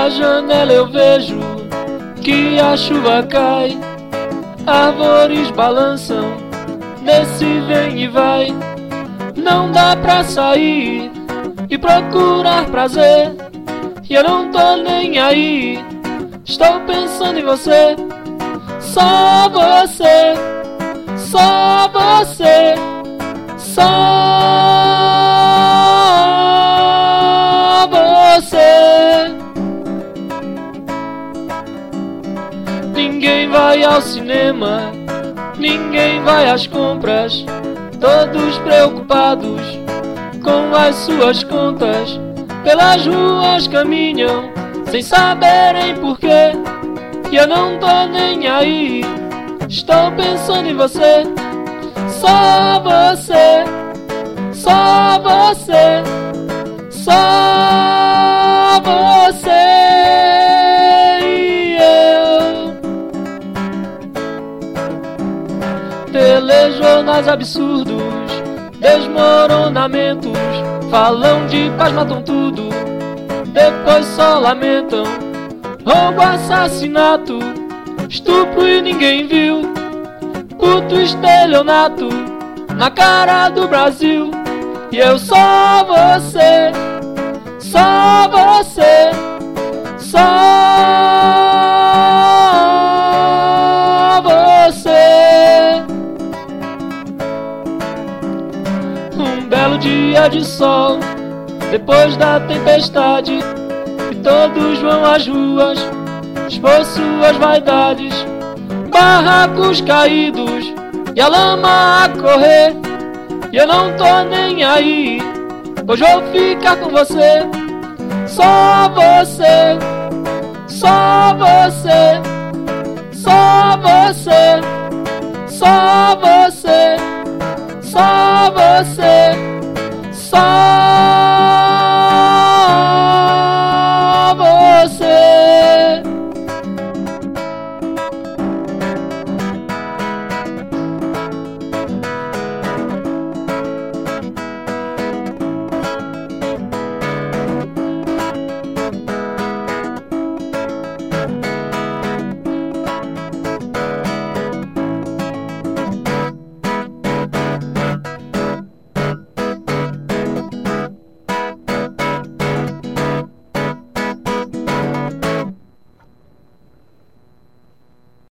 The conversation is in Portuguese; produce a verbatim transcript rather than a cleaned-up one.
Pela janela eu vejo que a chuva cai, árvores balançam nesse vem e vai. Não dá pra sair e procurar prazer, e eu não tô nem aí, estou pensando em você. Só você, só você, só você. Ninguém vai ao cinema, ninguém vai às compras, todos preocupados com as suas contas. Pelas ruas caminham sem saberem porquê, e eu não tô nem aí, estou pensando em você. Só você, só você, só você e eu. Telejornais absurdos, desmoronamentos, falam de paz, matam tudo, depois só lamentam. Roubo, assassinato, estupro e ninguém viu, puto estelionato na cara do Brasil. E eu só você, só você, só você. Um belo dia de sol, depois da tempestade, e todos vão às ruas expor suas vaidades. Barracos caídos e a lama a correr, e eu não tô nem aí, hoje vou ficar com você. Só você, só você, só você, só você, só você, só